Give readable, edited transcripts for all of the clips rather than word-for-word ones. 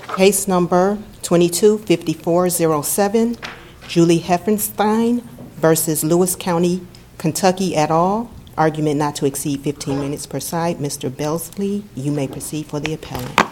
Case number 225407, Julie Heffenstein versus Lewis County, Kentucky et al. Argument not to exceed 15 minutes per side. Mr. Belsley, you may proceed for the appellant.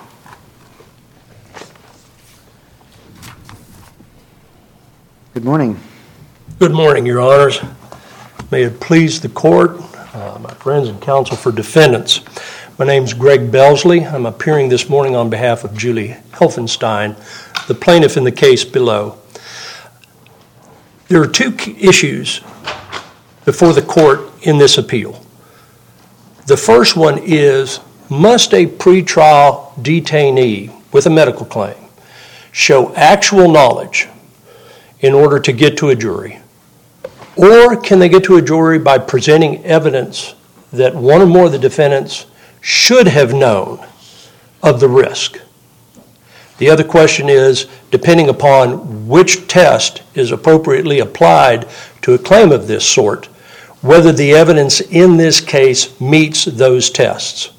Good morning. Good morning, Your Honors. May it please the court, my friends and counsel for defendants. My name is Greg Belsley. I'm appearing this morning on behalf of Julie Heffenstein, the plaintiff in the case below. There are two issues before the court in this appeal. The first one is, must a pretrial detainee with a medical claim show actual knowledge in order to get to a jury? Or can they get to a jury by presenting evidence that one or more of the defendants should have known of the risk? The other question is, depending upon which test is appropriately applied to a claim of this sort, whether the evidence in this case meets those tests.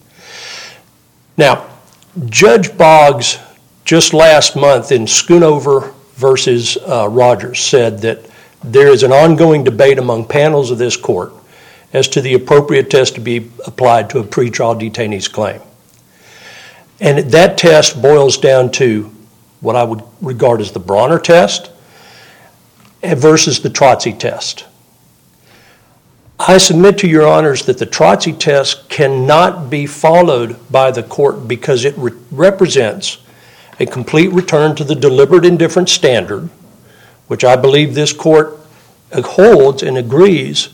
Now, Judge Boggs just last month in Schoonover versus Rogers said that there is an ongoing debate among panels of this court as to the appropriate test to be applied to a pretrial detainee's claim. And that test boils down to what I would regard as the Bronner test versus the Trotzy test. I submit to Your Honors that the Trotzy test cannot be followed by the court because it represents a complete return to the deliberate indifference standard, which I believe this court holds and agrees,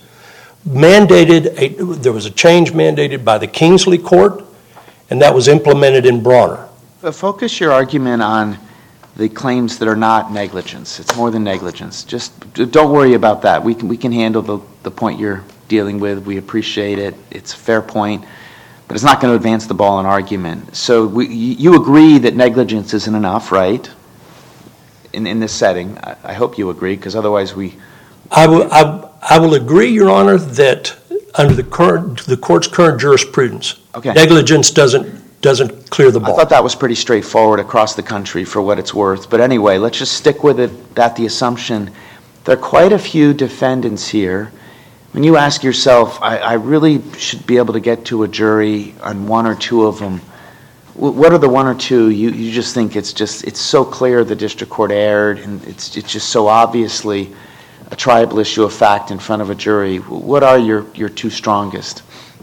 there was a change mandated by the Kingsley Court, and that was implemented in Bronner. Focus your argument on the claims that are not negligence. It's more than negligence. Just don't worry about that. We can handle the point you're dealing with. We appreciate it. It's a fair point, but it's not going to advance the ball in argument. So you agree that negligence isn't enough, right? In this setting, I hope you agree, because otherwise I will agree, Your Honor, that under the court's current jurisprudence, negligence doesn't clear the ball. I thought that was pretty straightforward across the country for what it's worth. But anyway, let's just stick with it, that the assumption. There are quite a few defendants here. When you ask yourself, I really should be able to get to a jury on one or two of them, what are the one or two you just think it's so clear the district court erred, and it's just so obviously a tribal issue of fact in front of a jury? What are your two strongest?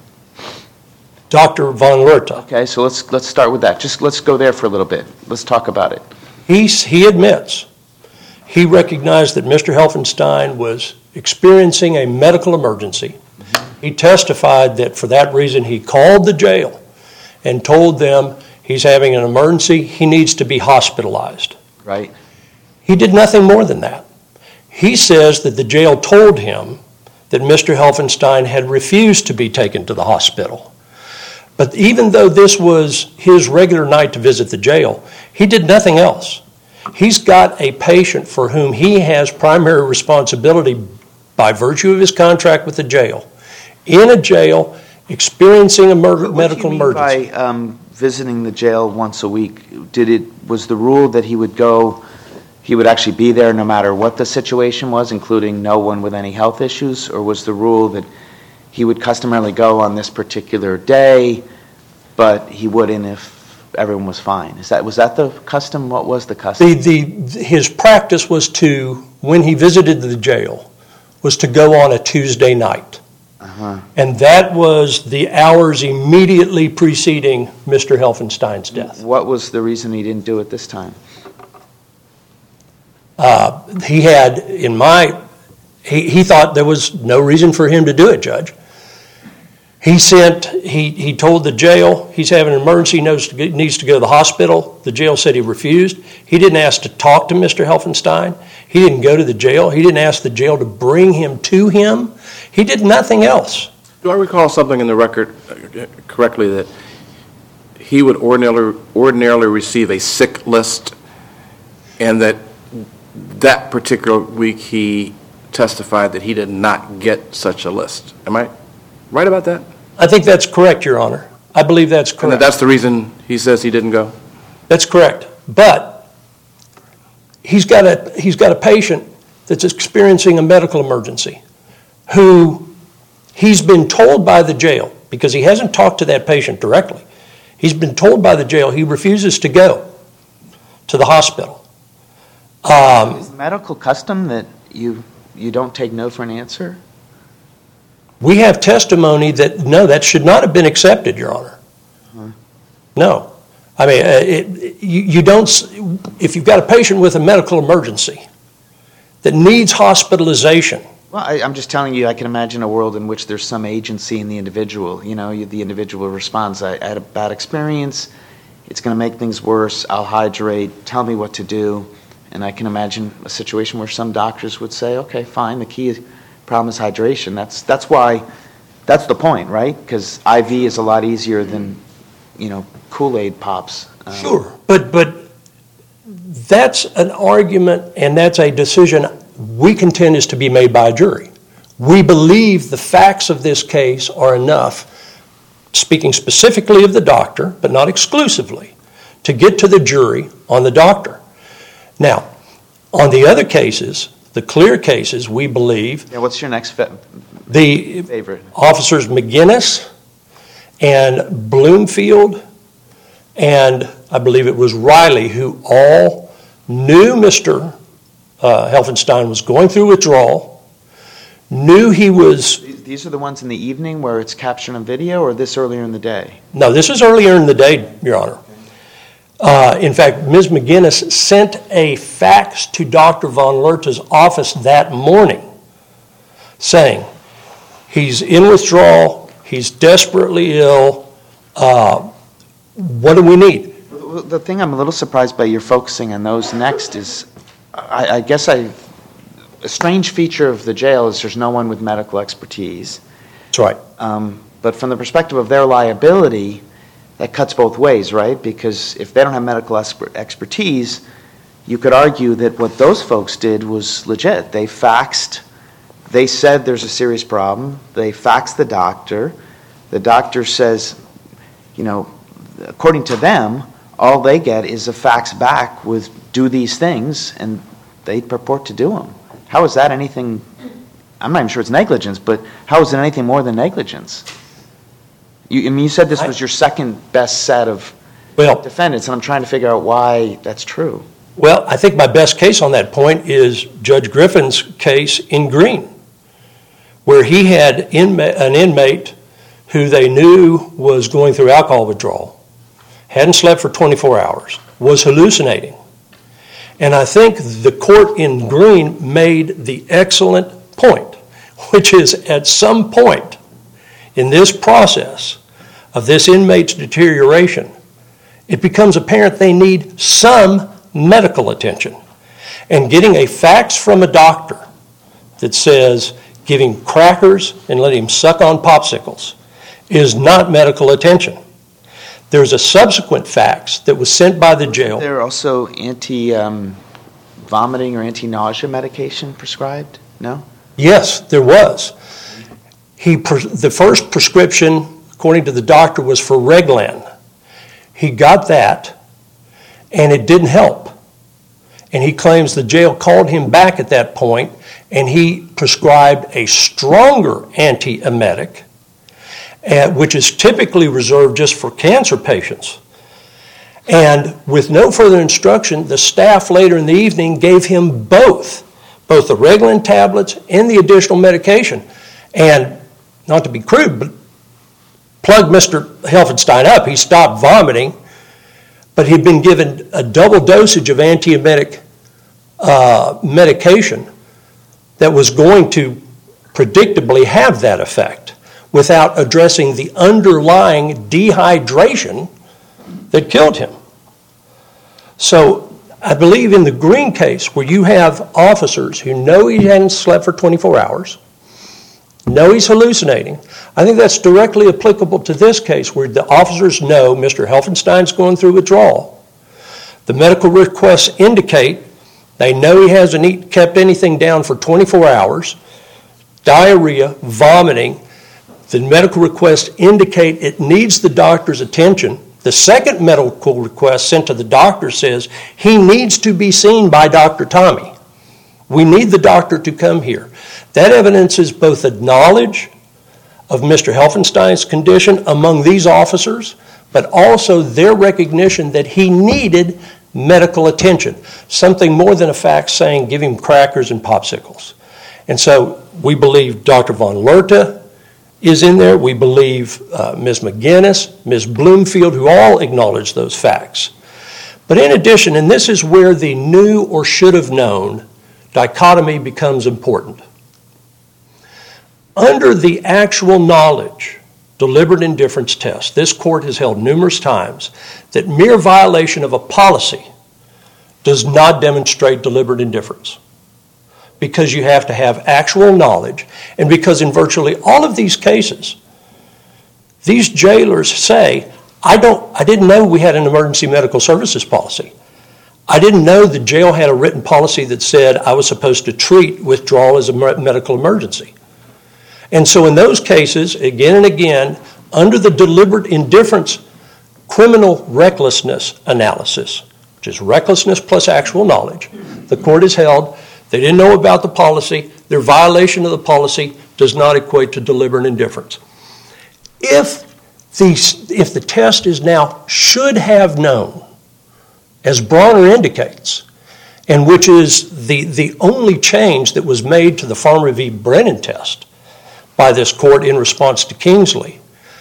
Dr. Von Lerta. Okay, so let's start with that. Just let's go there for a little bit. Let's talk about it. He admits, he recognized that Mr. Heffenstein was experiencing a medical emergency. He testified that for that reason he called the jail and told them he's having an emergency, he needs to be hospitalized. Right. He did nothing more than that. He says that the jail told him that Mr. Heffenstein had refused to be taken to the hospital. But even though this was his regular night to visit the jail, he did nothing else. He's got a patient for whom he has primary responsibility by virtue of his contract with the jail. In a jail, experiencing a medical emergency. What do you mean by visiting the jail once a week? Was the rule that he would actually be there no matter what the situation was, including no one with any health issues? Or was the rule that he would customarily go on this particular day, but he wouldn't if everyone was fine? Was that the custom? What was the custom? His practice was to, when he visited the jail, was to go on a Tuesday night. And that was the hours immediately preceding Mr. Heffenstein's death. What was the reason he didn't do it this time? He thought there was no reason for him to do it, Judge. He told the jail he's having an emergency, needs to go to the hospital. The jail said he refused. He didn't ask to talk to Mr. Heffenstein. He didn't go to the jail. He didn't ask the jail to bring him to him. He did nothing else. Do I recall something in the record correctly that he would ordinarily receive a sick list, and that particular week he testified that he did not get such a list? Am I right about that? I think that's correct, Your Honor. I believe that's correct. And that's the reason he says he didn't go? That's correct. But he's got a patient that's experiencing a medical emergency who he's been told by the jail, because he hasn't talked to that patient directly, he's been told by the jail he refuses to go to the hospital. Is medical custom that you don't take no for an answer? We have testimony that, no, that should not have been accepted, Your Honor. No. I mean, you don't, if you've got a patient with a medical emergency that needs hospitalization. Well, I'm just telling you, I can imagine a world in which there's some agency in the individual. The individual responds, I had a bad experience, it's going to make things worse, I'll hydrate, tell me what to do. And I can imagine a situation where some doctors would say, okay, fine, the key problem is hydration. That's the point, right? Because IV is a lot easier than, Kool-Aid pops. Sure, but that's an argument and that's a decision we contend is to be made by a jury. We believe the facts of this case are enough, speaking specifically of the doctor, but not exclusively, to get to the jury on the doctor. Now, on the other cases, the clear cases, we believe... Yeah, what's your next favorite? Officers McGinnis and Bloomfield, and I believe it was Riley, who all knew Mr. Helfenstein was going through withdrawal, knew he was... These are the ones in the evening where it's captured on video, or this earlier in the day? No, this is earlier in the day, Your Honor. In fact, Ms. McGinnis sent a fax to Dr. Von Lerta's office that morning saying, he's in withdrawal, he's desperately ill, what do we need? The thing I'm a little surprised by you're focusing on those next is, I guess a strange feature of the jail is there's no one with medical expertise. That's right. But from the perspective of their liability, that cuts both ways, right? Because if they don't have medical expertise, you could argue that what those folks did was legit. They faxed, they said there's a serious problem, they faxed the doctor says, according to them, all they get is a fax back with do these things, and they purport to do them. How is that anything, I'm not even sure it's negligence, but how is it anything more than negligence? You said this was your second best set of defendants, and I'm trying to figure out why that's true. Well, I think my best case on that point is Judge Griffin's case in Green, where he had an inmate who they knew was going through alcohol withdrawal, hadn't slept for 24 hours, was hallucinating. And I think the court in Green made the excellent point, which is at some point in this process of this inmate's deterioration, it becomes apparent they need some medical attention. And getting a fax from a doctor that says giving crackers and letting him suck on popsicles is not medical attention. There's a subsequent fax that was sent by the jail. There are also anti-vomiting or anti-nausea medication prescribed? No? Yes, there was. The first prescription, according to the doctor, was for Reglan. He got that, and it didn't help. And he claims the jail called him back at that point, and he prescribed a stronger antiemetic, which is typically reserved just for cancer patients. And with no further instruction, the staff later in the evening gave him both the Reglan tablets and the additional medication. And not to be crude, but plug Mr. Helfenstein up. He stopped vomiting, but he'd been given a double dosage of antiemetic medication that was going to predictably have that effect without addressing the underlying dehydration that killed him. So I believe in the Green case, where you have officers who know he hadn't slept for 24 hours, know he's hallucinating, I think that's directly applicable to this case, where the officers know Mr. Helfenstein's going through withdrawal. The medical requests indicate they know he hasn't kept anything down for 24 hours, diarrhea, vomiting. The medical requests indicate it needs the doctor's attention. The second medical request sent to the doctor says he needs to be seen by Dr. Tommy. We need the doctor to come here. That evidence is both a knowledge of Mr. Helfenstein's condition among these officers, but also their recognition that he needed medical attention, something more than a fact saying give him crackers and popsicles. And so we believe Dr. Von Lerta is in there. We believe Ms. McGinnis, Ms. Bloomfield, who all acknowledge those facts. But in addition, and this is where the knew or should have known dichotomy becomes important. Under the actual knowledge deliberate indifference test, this court has held numerous times that mere violation of a policy does not demonstrate deliberate indifference, because you have to have actual knowledge, and because in virtually all of these cases, these jailers say, I didn't know we had an emergency medical services policy. I didn't know the jail had a written policy that said I was supposed to treat withdrawal as a medical emergency. And so in those cases, again and again, under the deliberate indifference criminal recklessness analysis, which is recklessness plus actual knowledge, the court has held they didn't know about the policy, their violation of the policy does not equate to deliberate indifference. If the test is now should have known, as Bronner indicates, and which is the only change that was made to the Farmer v. Brennan test by this court in response to Kingsley,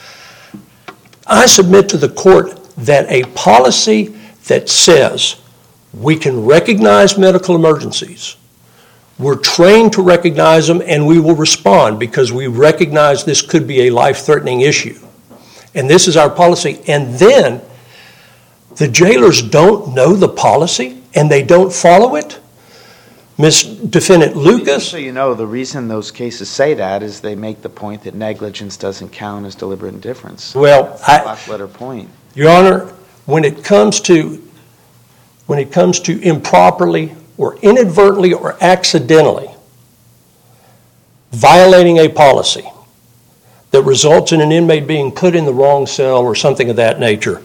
I submit to the court that a policy that says we can recognize medical emergencies, we're trained to recognize them, and we will respond because we recognize this could be a life-threatening issue. And this is our policy. And then the jailers don't know the policy and they don't follow it. Defendant Lucas. So you know, the reason those cases say that is they make the point that negligence doesn't count as deliberate indifference. Well, black letter point. Your Honor, when it comes to improperly or inadvertently or accidentally violating a policy that results in an inmate being put in the wrong cell or something of that nature,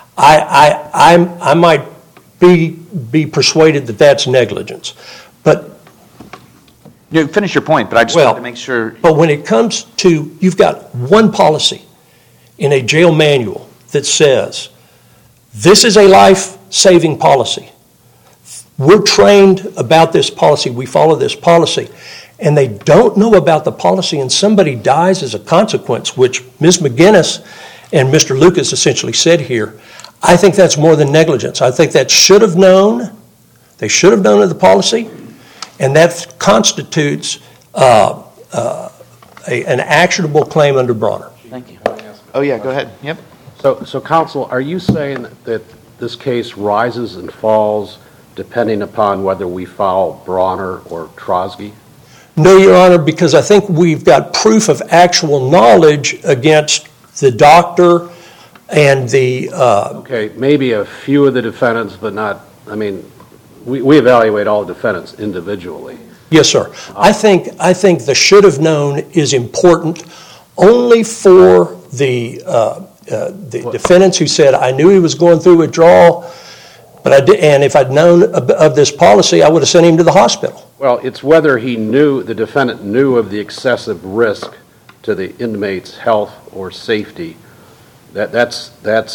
I might be persuaded that that's negligence. But you finish your point, but I just wanted to make sure. But when it comes to, you've got one policy in a jail manual that says this is a life-saving policy. We're trained about this policy. We follow this policy. And they don't know about the policy and somebody dies as a consequence, which Ms. McGinnis and Mr. Lucas essentially said here. I think that's more than negligence. I think that should have known. They should have known of the policy. And that constitutes an actionable claim under Bronner. Thank you. Oh, yeah, go ahead. Yep. So counsel, are you saying that this case rises and falls depending upon whether we follow Bronner or Trotsky? No, Your Honor, because I think we've got proof of actual knowledge against the doctor and the... Okay, maybe a few of the defendants, but not, I mean, we evaluate all defendants individually. Yes, sir. I think the should have known is important only for the defendants who said, I knew he was going through withdrawal, and if I'd known of this policy, I would have sent him to the hospital. Well, it's whether the defendant knew of the excessive risk to the inmate's health or safety. That's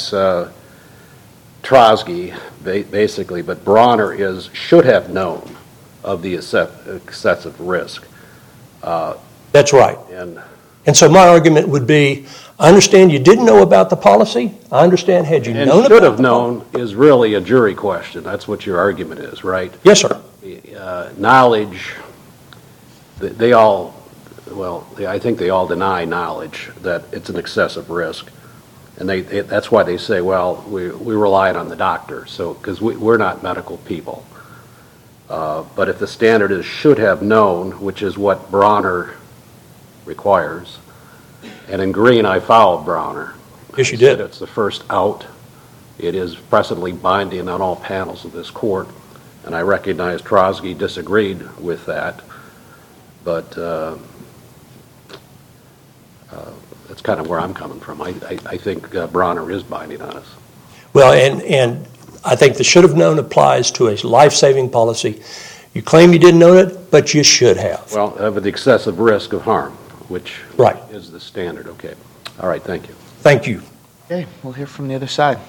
Trotsky, basically, but Bronner should have known of the excessive risk. That's right. And so my argument would be, I understand you didn't know about the policy. I understand had you known about it. And should have known is really a jury question. That's what your argument is, right? Yes, sir. Knowledge, I think they all deny knowledge that it's an excessive risk. And that's why they say, well, we rely on the doctor, because we're not medical people. But if the standard is should have known, which is what Bronner requires, and in Green I followed Bronner. Yes, you did. It's the first out. It is precedently binding on all panels of this court, and I recognize Trotsky disagreed with that, but that's kind of where I'm coming from. I think Bronner is binding on us. Well, and I think the should have known applies to a life-saving policy. You claim you didn't know it, but you should have. Well, with the excessive risk of harm, which Right. is the standard. Okay. All right, thank you. Thank you. Okay, we'll hear from the other side.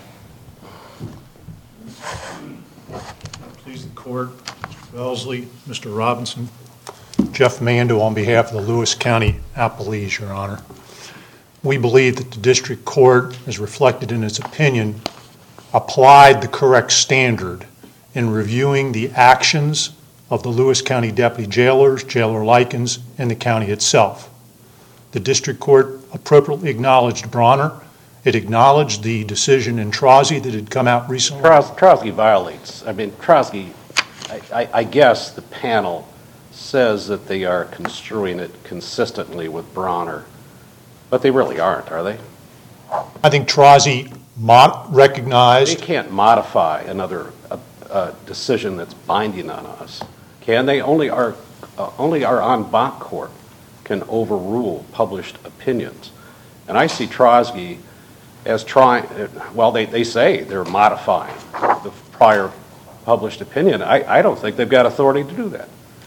Please the court, Mr. Belsley, Mr. Robinson, Jeff Mando on behalf of the Lewis County Appellees, Your Honor. We believe that the district court, as reflected in its opinion, applied the correct standard in reviewing the actions of the Lewis County deputy jailers, Jailer Likens, and the county itself. The district court appropriately acknowledged Bronner. It acknowledged the decision in Trozzi that had come out recently. Trozzi violates. I mean, Trozzi, I guess the panel says that they are construing it consistently with Bronner, but they really aren't, are they? I think Trozzi recognized. They can't modify another decision that's binding on us. Can they? Only our en banc court can overrule published opinions. And I see Trozzi as trying, well, they say they're modifying the prior published opinion. I don't think they've got authority to do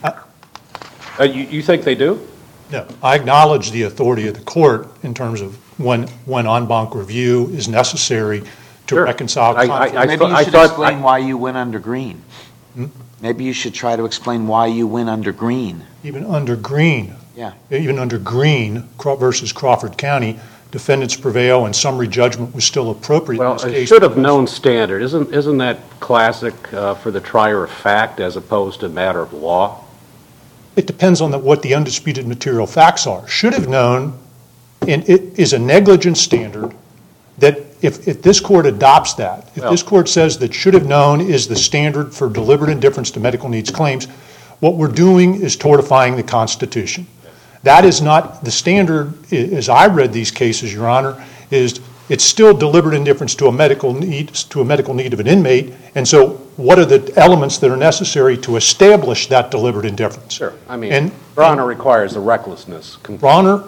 that. You think they do? No, I acknowledge the authority of the court in terms of when en banc review is necessary to reconcile conflicts. Maybe you should explain why you went under Green. Maybe you should try to explain why you went under Green. Even under Green. Yeah. Even under Green versus Crawford County, defendants prevail and summary judgment was still appropriate in this case. Well, a should have known standard. Isn't that classic for the trier of fact as opposed to a matter of law? It depends on what the undisputed material facts are. Should have known, and it is a negligence standard that if this court adopts that, if this court says that should have known is the standard for deliberate indifference to medical needs claims, what we're doing is tortifying the Constitution. That is not the standard, as I read these cases, Your Honor, is it's still deliberate indifference to a medical need of an inmate, and so what are the elements that are necessary to establish that deliberate indifference? Sure. I mean, Bronner requires the recklessness. Bronner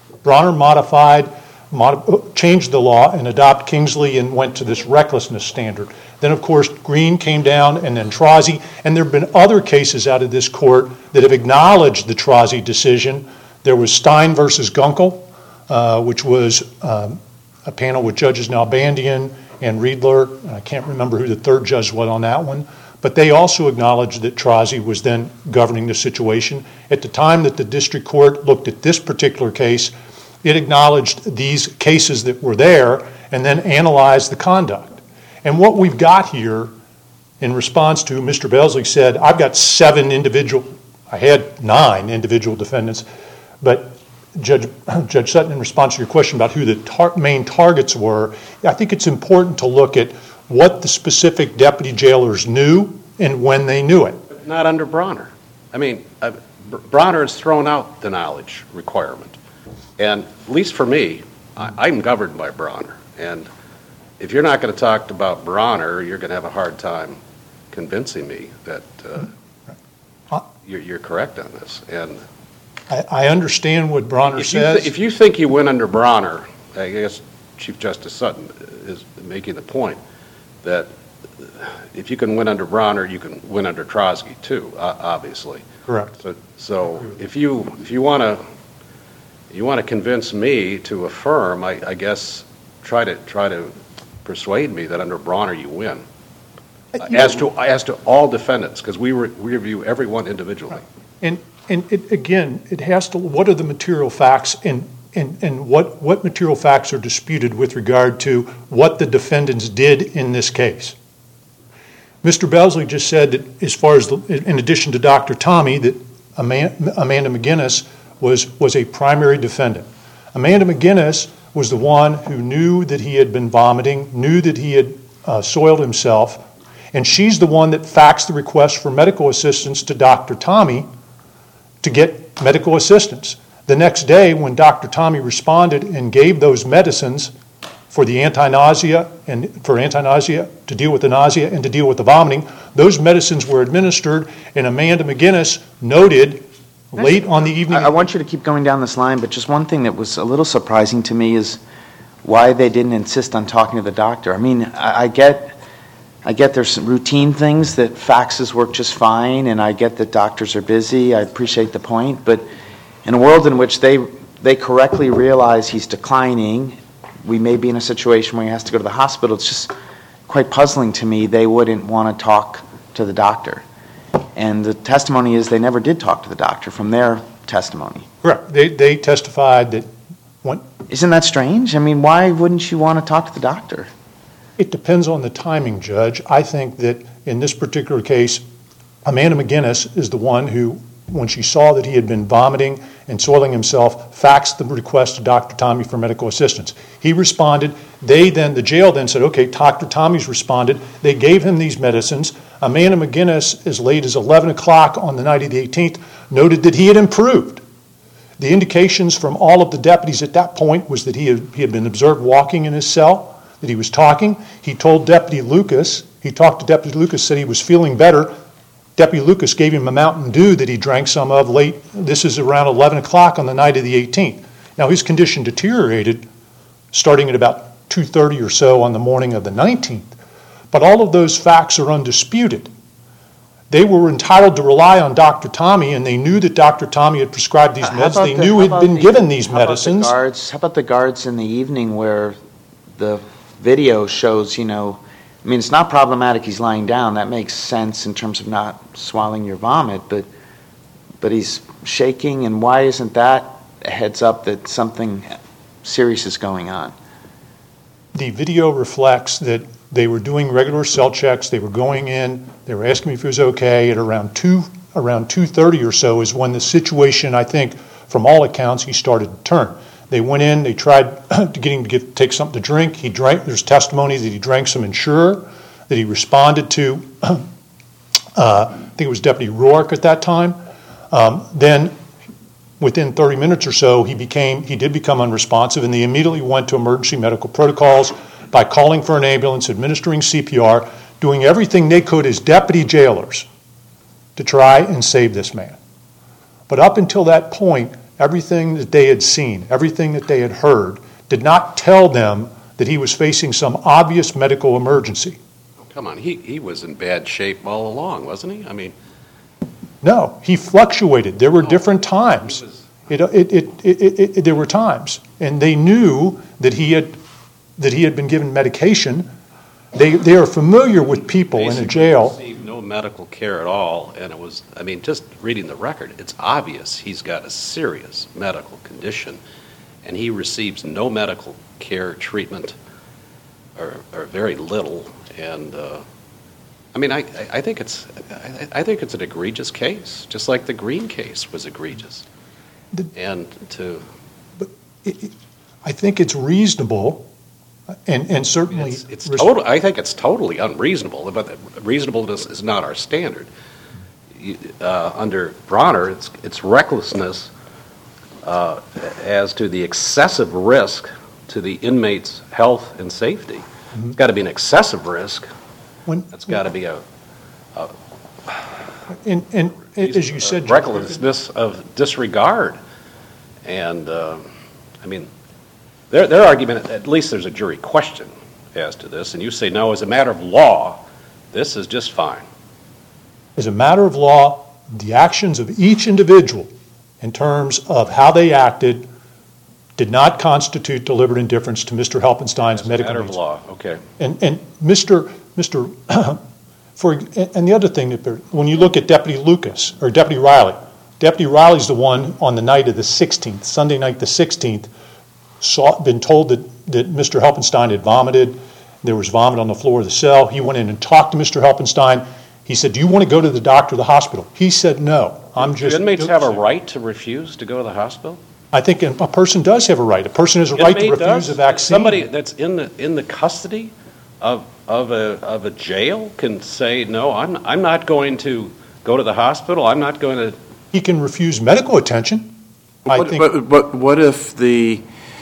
changed the law and adopted Kingsley and went to this recklessness standard. Then, of course, Green came down and then Trozzi, and there have been other cases out of this court that have acknowledged the Trozzi decision. There was Stein versus Gunkel, which was a panel with Judges Nalbandian and Riedler. I can't remember who the third judge was on that one, but they also acknowledged that Trozzi was then governing the situation. At the time that the district court looked at this particular case, it acknowledged these cases that were there and then analyzed the conduct. And what we've got here, in response to Mr. Belsley said, I've got I had 9 individual defendants, but Judge Sutton, in response to your question about who the main targets were, I think it's important to look at what the specific deputy jailers knew and when they knew it. But not under Bronner. I mean, Bronner has thrown out the knowledge requirement. And at least for me, I'm governed by Bronner. And if you're not going to talk about Bronner, you're going to have a hard time convincing me that you're correct on this. And I understand what Bronner says. If you think you went under Bronner, I guess Chief Justice Sutton is making the point that if you can win under Bronner, you can win under Trozzi too, obviously. Correct. So if you want to convince me to affirm, I guess try to persuade me that under Bronner you win. As to all defendants, because we review everyone individually. And it has to, what are the material facts and what material facts are disputed with regard to what the defendants did in this case? Mr. Belsley just said that as far as, in addition to Dr. Tommy, that Amanda McGinnis was a primary defendant. Amanda McGinnis was the one who knew that he had been vomiting, knew that he had soiled himself, and she's the one that faxed the request for medical assistance to Dr. Tommy to get medical assistance. The next day, when Dr. Tommy responded and gave those medicines for the anti-nausea to deal with the nausea and to deal with the vomiting, those medicines were administered, and Amanda McGinnis noted late on the evening. I want you to keep going down this line, but just one thing that was a little surprising to me is why they didn't insist on talking to the doctor. I mean, I get there's some routine things that faxes work just fine, and I get that doctors are busy. I appreciate the point. But in a world in which they correctly realize he's declining, we may be in a situation where he has to go to the hospital. It's just quite puzzling to me they wouldn't want to talk to the doctor. And the testimony is they never did talk to the doctor from their testimony. Correct. They testified that when... Isn't that strange? I mean, why wouldn't you want to talk to the doctor? It depends on the timing, Judge. I think that in this particular case, Amanda McGinnis is the one who, when she saw that he had been vomiting and soiling himself, faxed the request to Dr. Tommy for medical assistance. He responded. The jail then said, okay, Dr. Tommy's responded. They gave him these medicines. Amanda McGinnis, as late as 11 o'clock on the night of the 18th, noted that he had improved. The indications from all of the deputies at that point was that he had been observed walking in his cell, that he was talking. He told Deputy Lucas, he talked to Deputy Lucas, said he was feeling better. Deputy Lucas gave him a Mountain Dew that he drank some of late. This is around 11 o'clock on the night of the 18th. Now, his condition deteriorated starting at about 2:30 or so on the morning of the 19th. But all of those facts are undisputed. They were entitled to rely on Dr. Tommy, and they knew that Dr. Tommy had prescribed these meds. They knew he'd been given these medicines. How about the guards in the evening where the video shows, I mean, it's not problematic he's lying down. That makes sense in terms of not swallowing your vomit, but he's shaking, and why isn't that a heads up that something serious is going on? The video reflects that they were doing regular cell checks. They were going in. They were asking me if he was okay. At around 2:30 or so is when the situation, I think, from all accounts, he started to turn. They went in. They tried to get him to take something to drink. He drank. There's testimony that he drank some Ensure, that he responded to. I think it was Deputy Rourke at that time. Then, within 30 minutes or so, he did become unresponsive, and they immediately went to emergency medical protocols by calling for an ambulance, administering CPR, doing everything they could as deputy jailers to try and save this man. But up until that point, everything that they had seen, everything that they had heard, did not tell them that he was facing some obvious medical emergency. Come on, he was in bad shape all along, wasn't he? I mean... No, he fluctuated. There were different times. There were times. And they knew that he had been given medication. They are familiar with people in a jail. He received no medical care at all, and it was, I mean, just reading the record, it's obvious he's got a serious medical condition, and he receives no medical care, treatment, or very little. And I mean, I think it's an egregious case, just like the Green case was egregious. I think it's reasonable. And certainly, I think it's totally unreasonable, but reasonableness is not our standard. Under Bronner, it's recklessness as to the excessive risk to the inmate's health and safety. It's got to be an excessive risk. It's got to be a as you said, recklessness of disregard. And I mean. Their argument, at least there's a jury question as to this, and you say, no, as a matter of law, this is just fine. As a matter of law, the actions of each individual in terms of how they acted did not constitute deliberate indifference to Mr. Helpenstein's medical needs. As a matter of law, okay. And the other thing, when you look at Deputy Lucas, or Deputy Riley's the one on the night of the 16th, Sunday night the 16th, been told that Mr. Helpenstein had vomited. There was vomit on the floor of the cell. He went in and talked to Mr. Helpenstein. He said, do you want to go to the doctor or the hospital? He said, no. Do inmates have a right to refuse to go to the hospital? I think a person does have a right. A person has a right to refuse a vaccine. Somebody that's in the custody of a jail can say, no, I'm not going to go to the hospital. I'm not going to... He can refuse medical attention. But what if the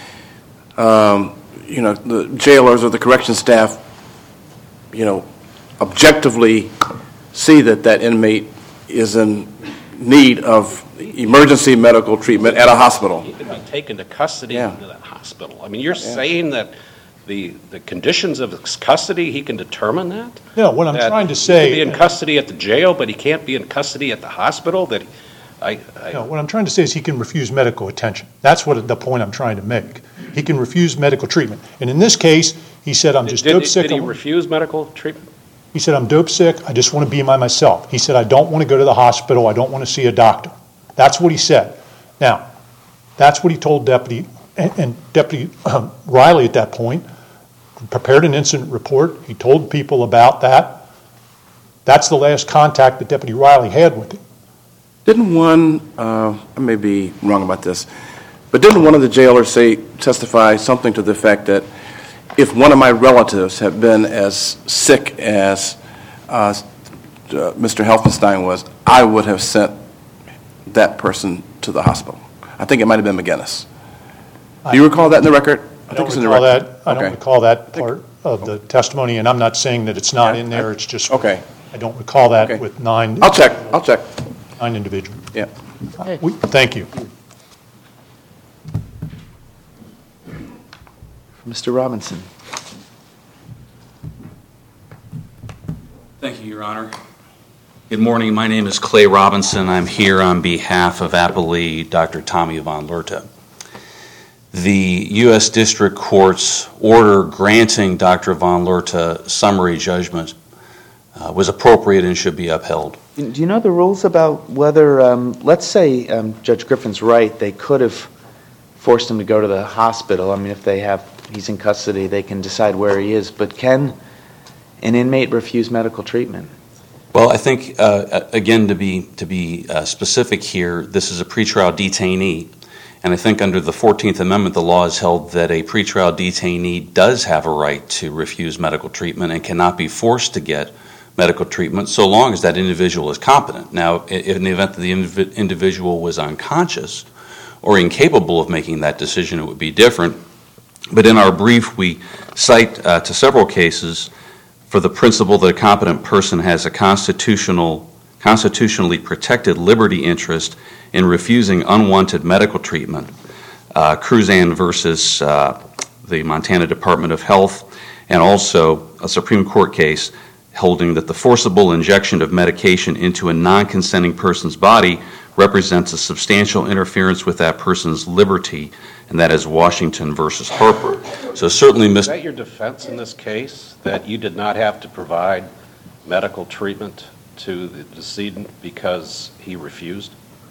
jailers or the correction staff, objectively see that inmate is in need of emergency medical treatment at a hospital. He could be taken to custody Yeah. into that hospital. I mean, you're saying that the conditions of his custody, he can determine that? No, what I'm That trying to He say. can be in custody at the jail, but he can't be in custody at the hospital? No, what I'm trying to say is he can refuse medical attention. That's what the point I'm trying to make. He can refuse medical treatment. And in this case, he said, I'm just dope sick. Did he refuse medical treatment? He said, I'm dope sick. I just want to be by myself. He said, I don't want to go to the hospital. I don't want to see a doctor. That's what he said. Now, that's what he told Deputy, and Deputy Riley at that point prepared an incident report. He told people about that. That's the last contact that Deputy Riley had with him. Didn't one, I may be wrong about this, but didn't one of the jailers testify something to the fact that if one of my relatives had been as sick as Mr. Helfenstein was, I would have sent that person to the hospital? I think it might have been McGinnis. Do you recall that in the record? I don't recall that part of the testimony, and I'm not saying that it's not in there. It's just okay. I don't recall that with 9. I'll check. 9 individuals. Yeah. Thank you. Mr. Robinson. Thank you, Your Honor. Good morning. My name is Clay Robinson. I'm here on behalf of Appellee Dr. Tommy Von Lerta. The U.S. District Court's order granting Dr. Von Lerta summary judgment was appropriate and should be upheld. Do you know the rules about whether, let's say Judge Griffin's right, they could have forced him to go to the hospital. I mean, if he's in custody, they can decide where he is. But can an inmate refuse medical treatment? Well, I think, again, to be specific here, this is a pretrial detainee. And I think under the 14th Amendment, the law is held that a pretrial detainee does have a right to refuse medical treatment and cannot be forced to get medical treatment so long as that individual is competent. Now, in the event that the individual was unconscious or incapable of making that decision, it would be different. But in our brief, we cite to several cases for the principle that a competent person has a constitutionally protected liberty interest in refusing unwanted medical treatment. Cruzan versus the Montana Department of Health, and also a Supreme Court case holding that the forcible injection of medication into a non-consenting person's body represents a substantial interference with that person's liberty, and that is Washington versus Harper. So certainly, Is that your defense in this case, that you did not have to provide medical treatment to the decedent because he refused?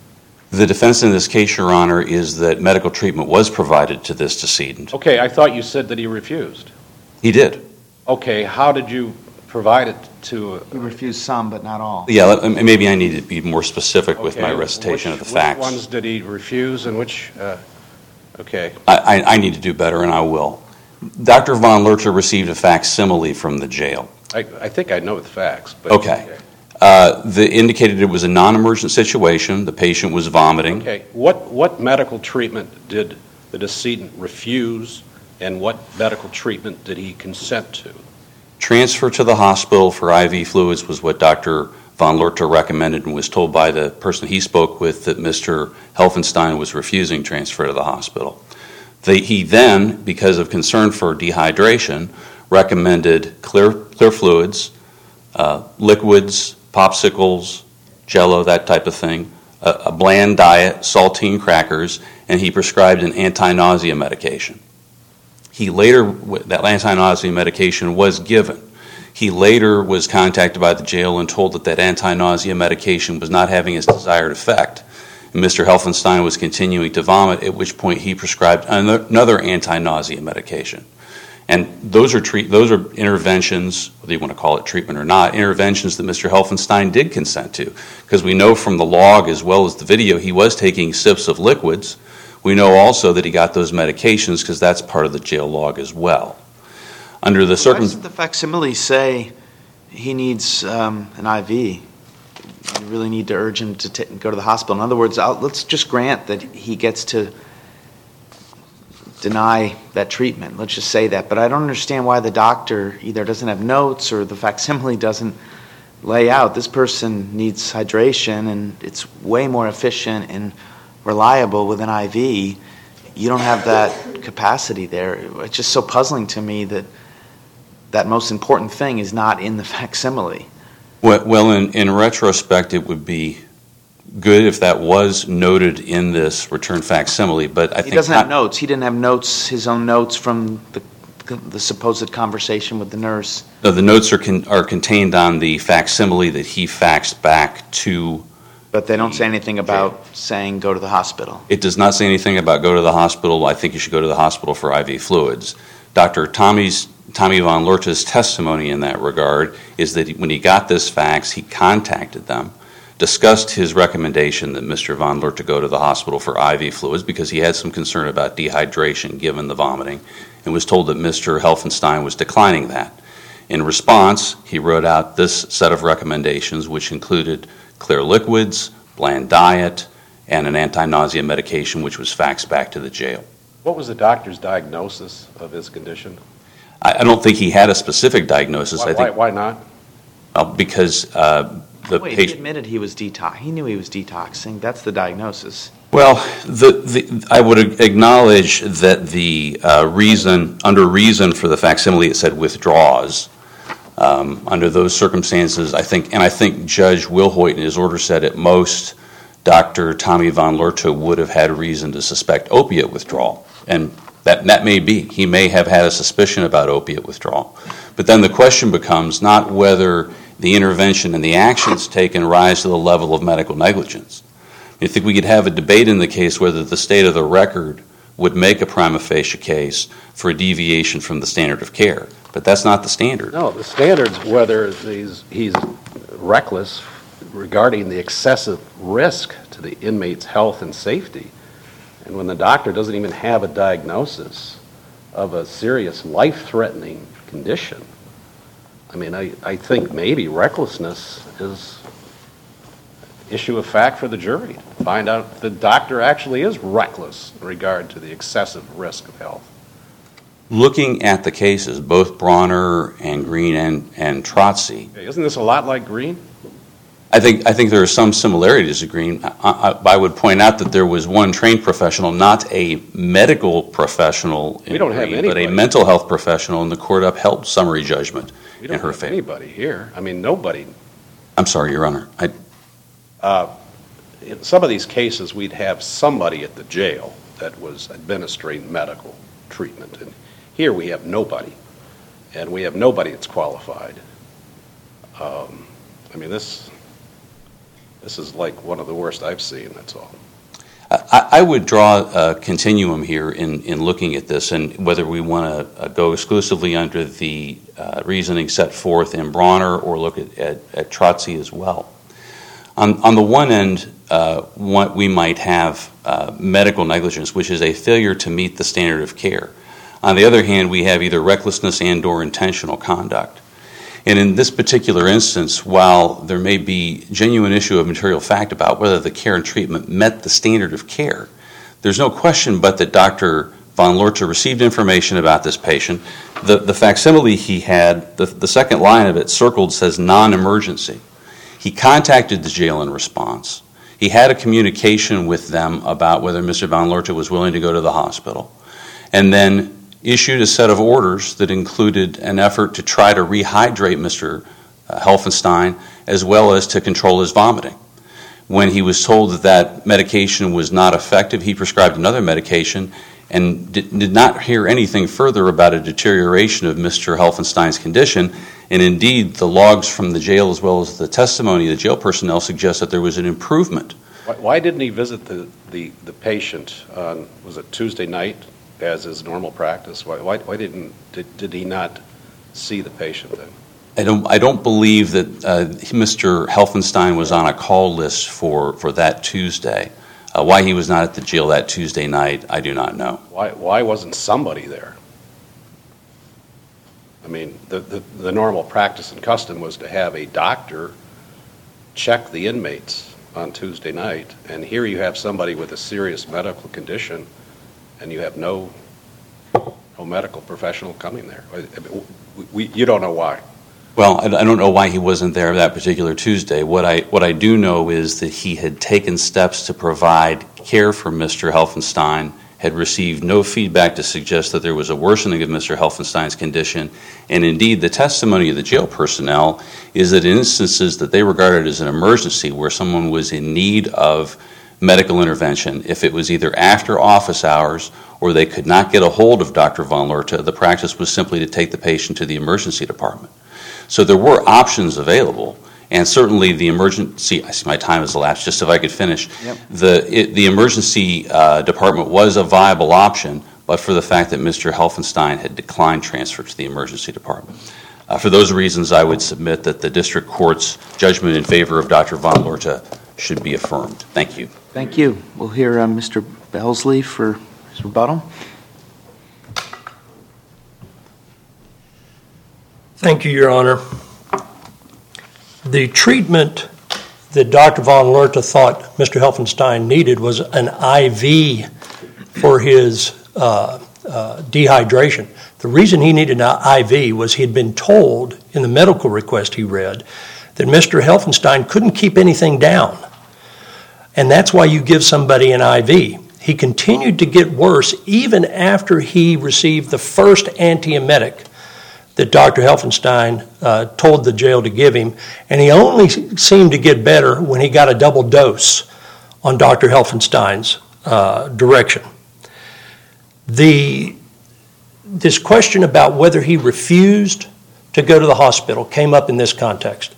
The defense in this case, Your Honor, is that medical treatment was provided to this decedent. Okay, I thought you said that he refused. He did. Okay, how did you provide it to... He refused some, but not all. Yeah, maybe I need to be more specific with my recitation of the facts. Which ones did he refuse and which... okay. I need to do better, and I will. Dr. Von Lerta received a facsimile from the jail. I think I know the facts. But Okay. They indicated it was a non-emergent situation. The patient was vomiting. Okay. What medical treatment did the decedent refuse, and what medical treatment did he consent to? Transfer to the hospital for IV fluids was what Dr. Von Lerta recommended, and was told by the person he spoke with that Mr. Helfenstein was refusing transfer to the hospital. He then, because of concern for dehydration, recommended clear fluids, liquids, popsicles, Jell-O, that type of thing, a bland diet, saltine crackers, and he prescribed an anti-nausea medication. That anti-nausea medication was given. He later was contacted by the jail and told that anti-nausea medication was not having its desired effect. And Mr. Helfenstein was continuing to vomit, at which point he prescribed another anti-nausea medication. And those are interventions, whether you want to call it treatment or not, interventions that Mr. Helfenstein did consent to. Because we know from the log as well as the video he was taking sips of liquids. We know also that he got those medications because that's part of the jail log as well. Why doesn't the facsimile say he needs an IV? You really need to urge him to go to the hospital. In other words, let's just grant that he gets to deny that treatment. Let's just say that. But I don't understand why the doctor either doesn't have notes or the facsimile doesn't lay out this person needs hydration and it's way more efficient and reliable with an IV, you don't have that capacity there. It's just so puzzling to me that that most important thing is not in the facsimile. Well, in retrospect, it would be good if that was noted in this return facsimile, but I think... He doesn't have notes. He didn't have notes, his own notes from the supposed conversation with the nurse. No, the notes are contained on the facsimile that he faxed back to... But they don't say anything about saying go to the hospital. It does not say anything about go to the hospital. I think you should go to the hospital for IV fluids. Dr. Tommy von Lerta's testimony in that regard is that when he got this fax, he contacted them, discussed his recommendation that Mr. von Lerta go to the hospital for IV fluids because he had some concern about dehydration given the vomiting, and was told that Mr. Helfenstein was declining that. In response, he wrote out this set of recommendations, which included clear liquids, bland diet, and an anti-nausea medication, which was faxed back to the jail. What was the doctor's diagnosis of his condition? I don't think he had a specific diagnosis. Why not? Because Wait, he admitted he was he knew he was detoxing. That's the diagnosis. Well, I would acknowledge that the reason for the facsimile, it said withdraws. Under those circumstances, I think Judge Wilhoit in his order said at most Dr. Tommy von Lerta would have had reason to suspect opiate withdrawal. And that may be. He may have had a suspicion about opiate withdrawal. But then the question becomes not whether the intervention and the actions taken rise to the level of medical negligence. I think we could have a debate in the case whether the state of the record would make a prima facie case for a deviation from the standard of care. But that's not the standard. No, the standard's whether he's reckless regarding the excessive risk to the inmate's health and safety. And when the doctor doesn't even have a diagnosis of a serious life-threatening condition, I mean, I think maybe recklessness is an issue of fact for the jury. Find out if the doctor actually is reckless in regard to the excessive risk of health. Looking at the cases, both Bronner and Green and Trotsy. Isn't this a lot like Green? I think there are some similarities to Green. I would point out that there was one trained professional, not a medical professional in Green, but a mental health professional, and the court upheld summary judgment in her favor. We don't have anybody here. I mean, nobody. I'm sorry, Your Honor. In some of these cases, we'd have somebody at the jail that was administering medical treatment. And here we have nobody. And we have nobody that's qualified. I mean, this is like one of the worst I've seen, that's all. I would draw a continuum here in looking at this, and whether we want to go exclusively under the reasoning set forth in Bronner or look at Trotsy as well. On the one end, we might have medical negligence, which is a failure to meet the standard of care. On the other hand, we have either recklessness and or intentional conduct. And in this particular instance, while there may be genuine issue of material fact about whether the care and treatment met the standard of care, there's no question but that Dr. von Lerta received information about this patient. The facsimile he had, the second line of it circled says non-emergency. He contacted the jail in response. He had a communication with them about whether Mr. von Lerta was willing to go to the hospital, and then issued a set of orders that included an effort to try to rehydrate Mr. Helfenstein as well as to control his vomiting. When he was told that medication was not effective, he prescribed another medication and did not hear anything further about a deterioration of Mr. Helfenstein's condition. And indeed, the logs from the jail as well as the testimony of the jail personnel suggest that there was an improvement. Why didn't he visit the patient on, was it Tuesday night, as is normal practice? Why did he not see the patient then? I don't believe that Mr. Helfenstein was on a call list for that Tuesday. Why he was not at the jail that Tuesday night, I do not know. Why wasn't somebody there? I mean, the normal practice and custom was to have a doctor check the inmates on Tuesday night, and here you have somebody with a serious medical condition, and you have no medical professional coming there. You don't know why. Well, I don't know why he wasn't there that particular Tuesday. What I do know is that he had taken steps to provide care for Mr. Helfenstein, had received no feedback to suggest that there was a worsening of Mr. Helfenstein's condition, and indeed the testimony of the jail personnel is that in instances that they regarded as an emergency where someone was in need of medical intervention, if it was either after office hours or they could not get a hold of Dr. von Lerta, the practice was simply to take the patient to the emergency department. So there were options available, and certainly the emergency, I see my time has elapsed, just if I could finish. Yep. The emergency department was a viable option, but for the fact that Mr. Helfenstein had declined transfer to the emergency department. For those reasons, I would submit that the district court's judgment in favor of Dr. von Lerta should be affirmed. Thank you. Thank you. We'll hear Mr. Belsley for his rebuttal. Thank you, Your Honor. The treatment that Dr. von Lerta thought Mr. Helfenstein needed was an IV for his dehydration. The reason he needed an IV was he had been told in the medical request he read that Mr. Helfenstein couldn't keep anything down. And that's why you give somebody an IV. He continued to get worse even after he received the first antiemetic that Dr. Helfenstein told the jail to give him, and he only seemed to get better when he got a double dose on Dr. Helfenstein's direction. This question about whether he refused to go to the hospital came up in this context.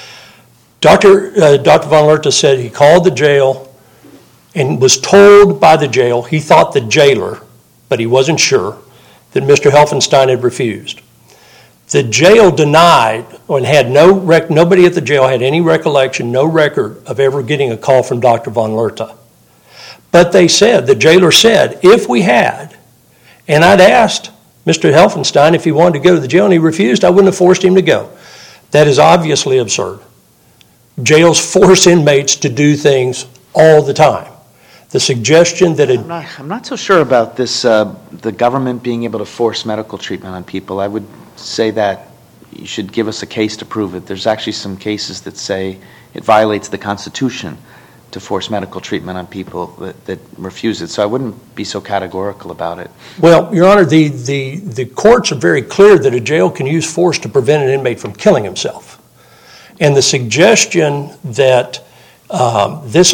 Dr. von Lerta said he called the jail and was told by the jail, he thought the jailer, but he wasn't sure, that Mr. Helfenstein had refused. The jail denied, and had nobody at the jail had any recollection, no record of ever getting a call from Dr. von Lerta. But they said, the jailer said, if we had, and I'd asked Mr. Helfenstein if he wanted to go to the jail and he refused, I wouldn't have forced him to go. That is obviously absurd. Jails force inmates to do things all the time. The suggestion that I'm not so sure about this, the government being able to force medical treatment on people. I would say that you should give us a case to prove it. There's actually some cases that say it violates the Constitution to force medical treatment on people that refuse it. So I wouldn't be so categorical about it. Well, Your Honor, the courts are very clear that a jail can use force to prevent an inmate from killing himself. And the suggestion that this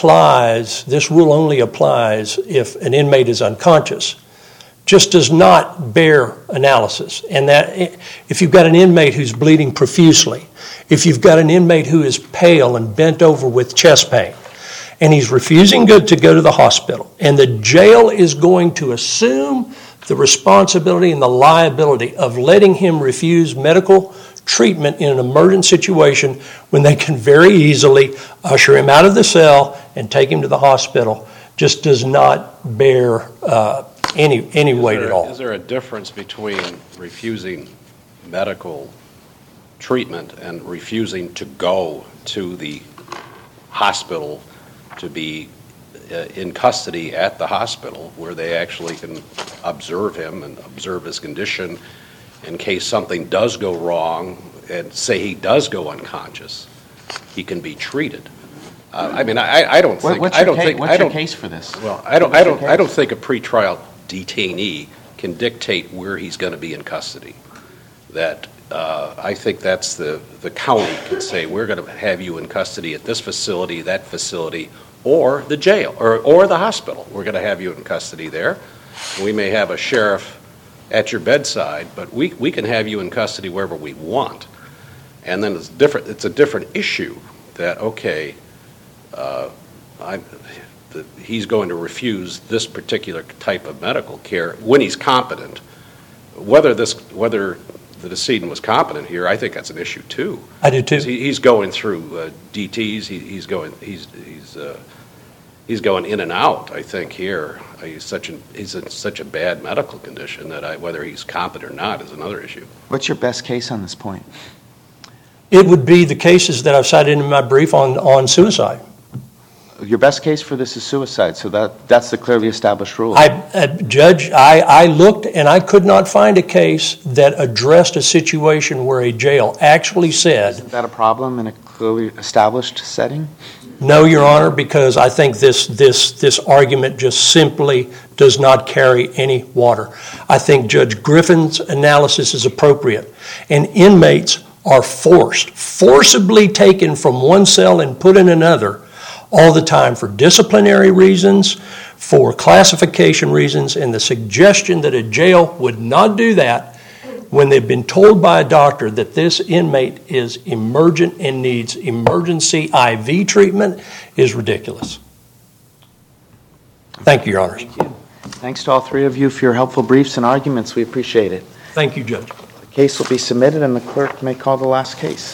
rule only applies if an inmate is unconscious just does not bear analysis. And that if you've got an inmate who's bleeding profusely, if you've got an inmate who is pale and bent over with chest pain, and he's refusing to go to the hospital, and the jail is going to assume the responsibility and the liability of letting him refuse medical treatment in an emergent situation when they can very easily usher him out of the cell and take him to the hospital, just does not bear any weight at all. Is there a difference between refusing medical treatment and refusing to go to the hospital to be in custody at the hospital where they actually can observe him and observe his condition in case something does go wrong and say he does go unconscious, he can be treated? I don't think. What's your case for this? Well, I don't think a pretrial detainee can dictate where he's going to be in custody. That I think that's the county can say we're going to have you in custody at this facility, that facility, or the jail or the hospital. We're going to have you in custody there. We may have a sheriff at your bedside, but we can have you in custody wherever we want. And then it's a different issue that, okay, he's going to refuse this particular type of medical care when he's competent. Whether the decedent was competent here, I think that's an issue too. I do too. He's going through DTs. He's going in and out. I think here he's in such a bad medical condition that whether he's competent or not is another issue. What's your best case on this point? It would be the cases that I've cited in my brief on suicide. your best case for this is suicide, so that's the clearly established rule. Judge, I looked and I could not find a case that addressed a situation where a jail actually said... Isn't that a problem in a clearly established setting? No, Your Honor, because I think this argument just simply does not carry any water. I think Judge Griffin's analysis is appropriate. And inmates are forcibly taken from one cell and put in another all the time for disciplinary reasons, for classification reasons, and the suggestion that a jail would not do that when they've been told by a doctor that this inmate is emergent and needs emergency IV treatment is ridiculous. Thank you, Your Honors. Thank you. Thanks to all three of you for your helpful briefs and arguments. We appreciate it. Thank you, Judge. The case will be submitted and the clerk may call the last case.